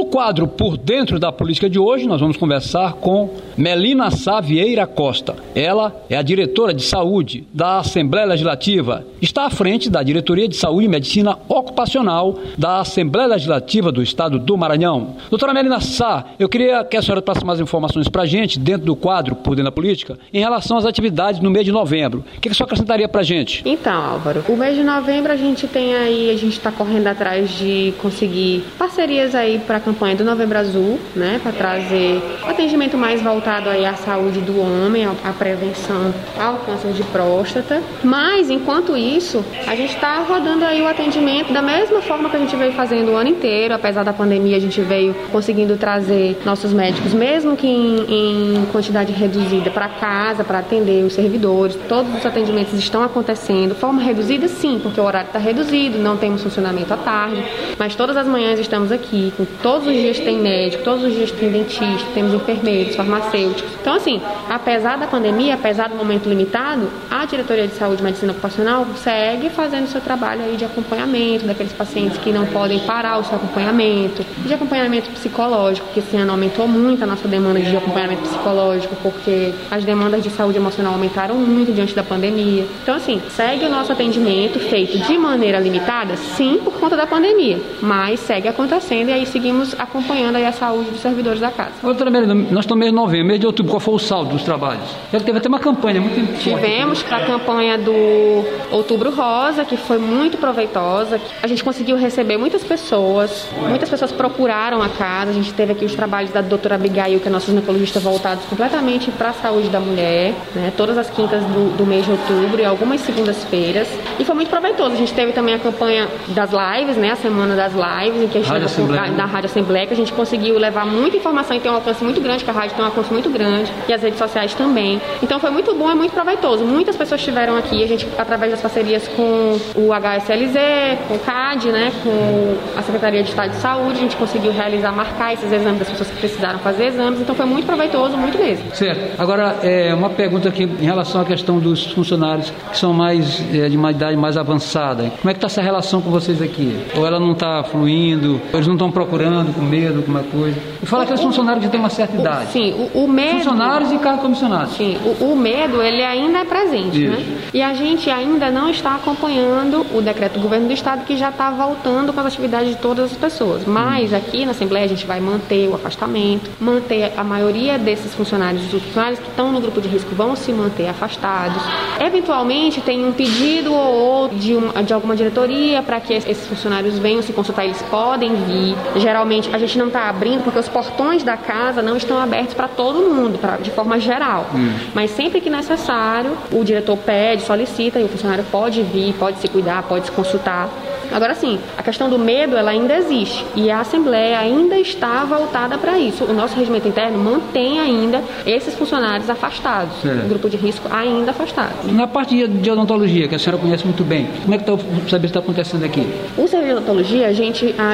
No quadro Por Dentro da Política de hoje, nós vamos conversar com Melina Sá Vieira Costa. Ela é a diretora de saúde da Assembleia Legislativa. Está à frente da Diretoria de Saúde e Medicina Ocupacional da Assembleia Legislativa do Estado do Maranhão. Doutora Melina Sá, eu queria que a senhora passasse mais informações para a gente, dentro do quadro Por Dentro da Política, em relação às atividades no mês de novembro. O que a senhora acrescentaria para a gente? Então, Álvaro, o mês de novembro a gente está correndo atrás de conseguir parcerias aí para a campanha do Novembro Azul, né, para trazer atendimento mais voltado aí à saúde do homem, à prevenção ao câncer de próstata. Mas, enquanto isso, a gente está rodando aí o atendimento da mesma forma que a gente veio fazendo o ano inteiro. Apesar da pandemia, a gente veio conseguindo trazer nossos médicos, mesmo que em quantidade reduzida, para casa, para atender os servidores. Todos os atendimentos estão acontecendo. Forma reduzida, sim, porque o horário está reduzido, não temos funcionamento à tarde, mas todas as manhãs estamos aqui, todos os dias tem médico, todos os dias tem dentista, temos enfermeiros, farmacêuticos. Então, assim, apesar da pandemia, apesar do momento limitado, a Diretoria de Saúde e Medicina Ocupacional segue fazendo o seu trabalho aí de acompanhamento daqueles pacientes que não podem parar o seu acompanhamento, de acompanhamento psicológico, que esse ano aumentou muito a nossa demanda de acompanhamento psicológico, porque as demandas de saúde emocional aumentaram muito diante da pandemia. Então, assim, segue o nosso atendimento feito de maneira limitada, sim, por conta da pandemia, mas segue acontecendo e aí seguimos acompanhando aí a saúde dos servidores da casa. Doutora Melina, nós estamos no mês de novembro, mês de outubro, qual foi o saldo dos trabalhos? Já teve até uma campanha muito importante. Tivemos a campanha do Outubro Rosa, que foi muito proveitosa. A gente conseguiu receber muitas pessoas procuraram a casa. A gente teve aqui os trabalhos da doutora Abigail, que é nossa ginecologista, voltados completamente para a saúde da mulher, né? Todas as quintas do mês de outubro e algumas segundas-feiras. E foi muito proveitoso. A gente teve também a campanha das lives, né? A semana das lives, em que a gente da Rádio Assembleia, que a gente conseguiu levar muita informação e tem um alcance muito grande, que a rádio tem um alcance muito grande, e as redes sociais também. Então foi muito bom, é muito proveitoso. Muitas pessoas estiveram aqui, a gente, através das parcerias com o HSLZ, com o CAD, né? Com a Secretaria de Estado de Saúde, a gente conseguiu marcar esses exames das pessoas que precisaram fazer exames, então foi muito proveitoso, muito mesmo. Certo. Agora, uma pergunta aqui em relação à questão dos funcionários que são de uma idade mais avançada. Como é que está essa relação com vocês aqui? Ou ela não está fluindo? Ou eles não estão procurando, com medo, alguma coisa? E fala aqueles funcionários que têm uma certa idade. Sim, o medo... Funcionários e cargos comissionados. Sim, o medo, ele ainda é presente, né? E a gente ainda não está acompanhando o decreto do governo do estado, que já está voltando com as atividades de todas as pessoas. Mas aqui na Assembleia a gente vai manter o afastamento, manter a maioria desses funcionários, os funcionários que estão no grupo de risco vão se manter afastados. Eventualmente tem um pedido ou outro de alguma diretoria para que esses funcionários venham se consultar, eles podem vir. Geralmente a gente não está abrindo porque os portões da casa não estão abertos para todo mundo, de forma geral. Mas sempre que necessário, o diretor pede, solicita e o funcionário pode vir, pode se cuidar, pode se consultar. Agora sim, a questão do medo, ela ainda existe e a Assembleia ainda está voltada para isso. O nosso regimento interno mantém ainda esses funcionários afastados, o grupo de risco ainda afastado. Na parte de odontologia, que a senhora conhece muito bem, como é que o serviço está acontecendo aqui? O serviço de odontologia, a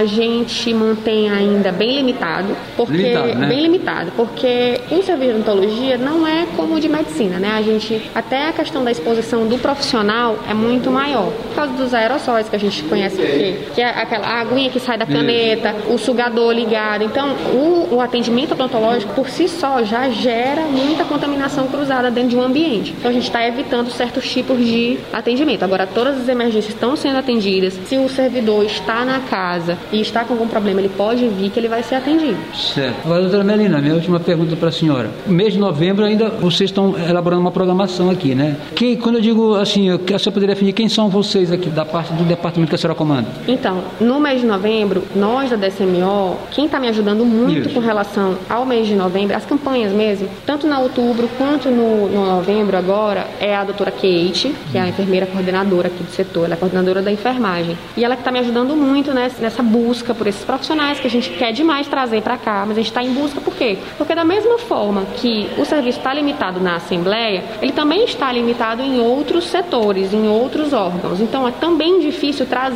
gente mantém ainda bem limitado, bem limitado, porque o serviço de odontologia não é como o de medicina, né? Até a questão da exposição do profissional é muito maior, por causa dos aerossóis que a gente conhece, que é aquela aguinha que sai da caneta, o sugador ligado. Então, o atendimento odontológico, por si só, já gera muita contaminação cruzada dentro de um ambiente. Então, a gente está evitando certos tipos de atendimento. Agora, todas as emergências estão sendo atendidas. Se o servidor está na casa e está com algum problema, ele pode vir que ele vai ser atendido. Certo. Agora, doutora Melina, minha última pergunta para a senhora. No mês de novembro, ainda vocês estão elaborando uma programação aqui, né? Quando eu digo assim, a senhora poderia definir quem são vocês aqui, da parte do departamento que a senhora comanda? Então, no mês de novembro, nós da DSMO, quem está me ajudando muito com relação ao mês de novembro, as campanhas mesmo, tanto no outubro quanto no novembro agora, é a doutora Kate, que é a enfermeira coordenadora aqui do setor, ela é coordenadora da enfermagem. E ela que está me ajudando muito nessa busca por esses profissionais que a gente quer demais trazer para cá, mas a gente está em busca por quê? Porque da mesma forma que o serviço está limitado na Assembleia, ele também está limitado em outros setores, em outros órgãos. Então, é também difícil trazer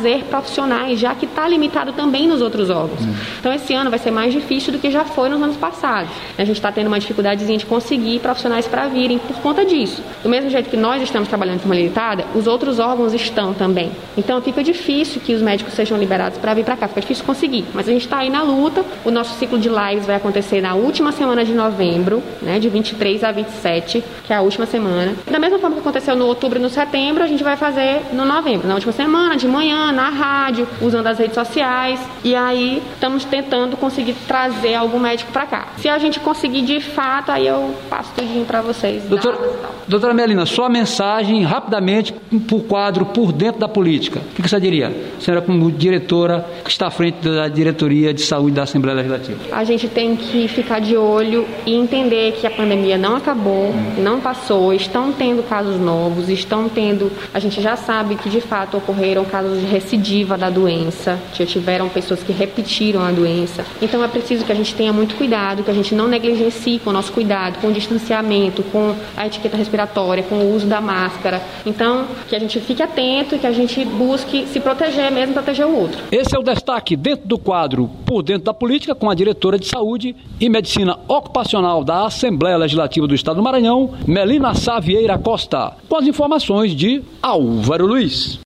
trazer profissionais, já que está limitado também nos outros órgãos. Então, esse ano vai ser mais difícil do que já foi nos anos passados. A gente está tendo uma dificuldadezinha de conseguir profissionais para virem por conta disso. Do mesmo jeito que nós estamos trabalhando de forma limitada, os outros órgãos estão também. Então, fica difícil que os médicos sejam liberados para vir para cá, fica difícil conseguir. Mas a gente está aí na luta. O nosso ciclo de lives vai acontecer na última semana de novembro, né, de 23 a 27, que é a última semana. Da mesma forma que aconteceu no outubro e no setembro, a gente vai fazer no novembro, na última semana, de manhã, na rádio, usando as redes sociais. E aí, estamos tentando conseguir trazer algum médico para cá. Se a gente conseguir de fato, aí eu passo tudinho para vocês. Doutora Melina, sua mensagem, rapidamente, por quadro, por dentro da política. O que você diria? A senhora, como diretora, que está à frente da Diretoria de Saúde da Assembleia Legislativa. A gente tem que ficar de olho e entender que a pandemia não acabou, não passou, estão tendo casos novos, a gente já sabe que de fato ocorreram casos de recidiva da doença, já tiveram pessoas que repetiram a doença. Então é preciso que a gente tenha muito cuidado, que a gente não negligencie com o nosso cuidado, com o distanciamento, com a etiqueta respiratória, com o uso da máscara. Então, que a gente fique atento e que a gente busque se proteger mesmo, proteger o outro. Esse é o destaque dentro do quadro Por Dentro da Política, com a diretora de Saúde e Medicina Ocupacional da Assembleia Legislativa do Estado do Maranhão, Melina Sá Vieira Costa, com as informações de Álvaro Luiz.